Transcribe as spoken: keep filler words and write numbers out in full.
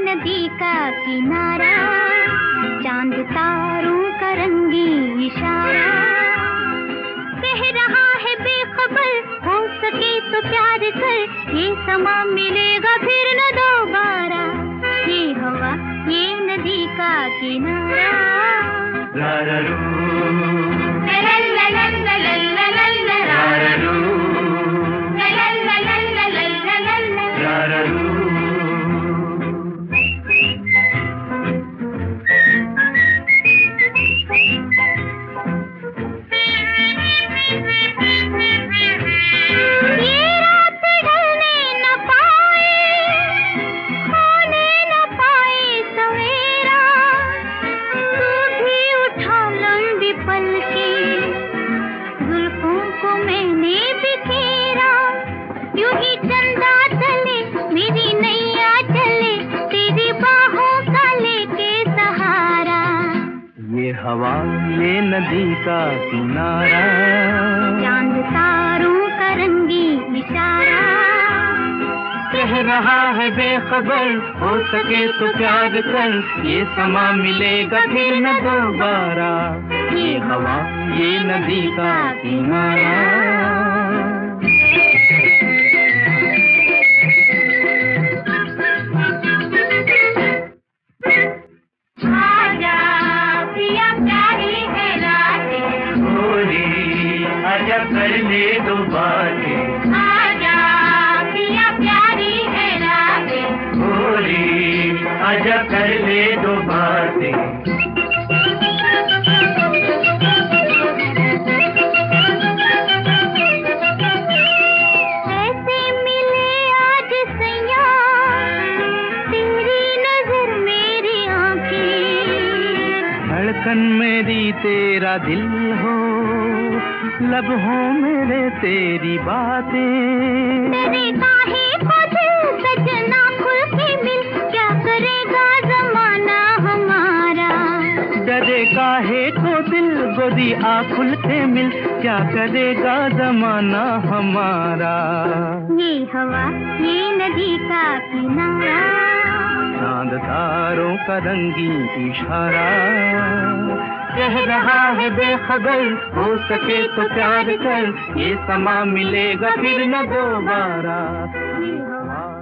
नदी का किनारा, चांद तारों का रंगी इशारा, कह रहा है बेखबर हो सके तो प्यार कर, ये समा मिलेगा फिर न दोबारा, ये हवा ये नदी का किनारा। हवा ये नदी का किनारा, चांद तारों का रंगी इशारा, कह रहा है बेखबर हो सके तो प्यार कर, ये समा मिलेगा फिर न दोबारा, ये हवा ये नदी का किनारा। आजा कर ले दो बातें, आजा पिया प्यारी है रातें, भोली आजा कर ले दो बातें। ऐसे मिले आज सैया, तेरी नजर मेरी आँखें, धड़कन मेरी तेरा दिल हो, लब हो मेरे तेरी बातें। तेरे काहे को दिल सजना खुल के मिल, क्या करेगा जमाना हमारा। डरे काहे को दिल गोदी आ खुल के मिल, क्या करेगा जमाना हमारा। ये हवा ये नदी का किनारा, चांद तारों का रंगी इशारा, कह रहा है बेखबर हो सके तो प्यार कर, ये समा मिलेगा फिर न दोबारा।